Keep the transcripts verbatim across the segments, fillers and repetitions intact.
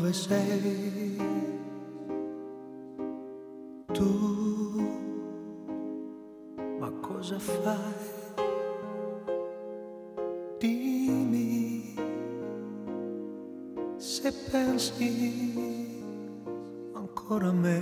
dove sei tu, ma cosa fai? Dimmi se pensi ancora a me.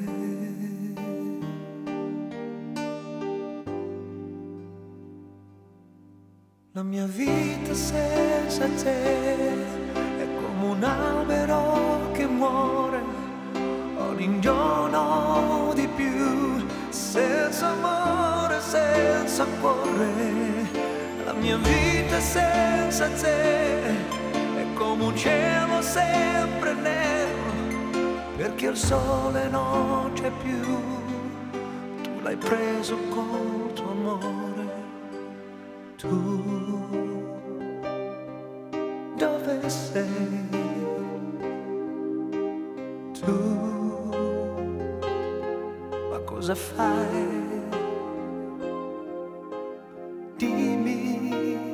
La mia vita senza te è come un albero che muore ogni giorno di più, senza amore, senza cuore. La mia vita senza te è come un cielo sempre nero, perché il sole non c'è più, tu l'hai preso col tuo amore. Tu dove sei? Tu, ma cosa fai? Dimmi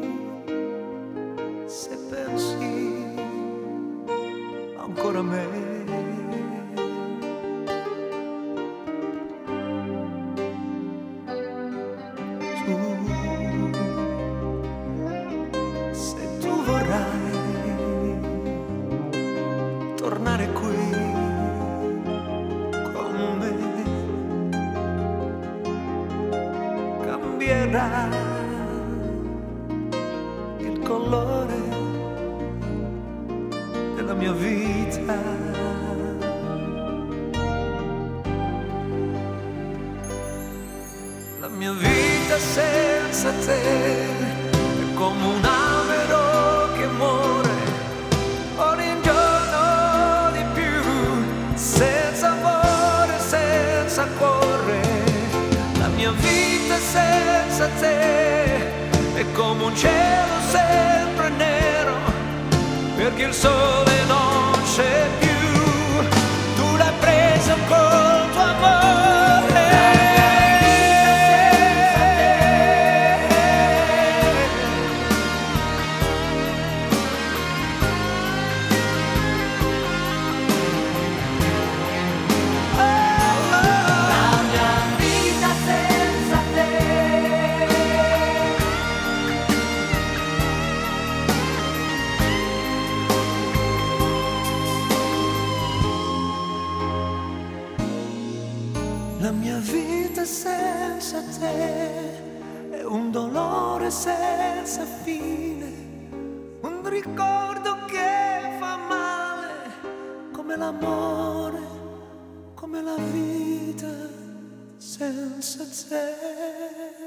se pensi ancora a me. Tornare qui con me, cambierà il colore della mia vita. La mia vita senza te è come un albero che muore ogni giorno di più, senza amore, senza cuore. La mia vita senza te è come un cielo sempre nero, perché il sole non c'è più, tu l'hai preso col tuo amore. La mia vita senza te è un dolore senza fine, un ricordo che fa male, come l'amore, come la vita senza te.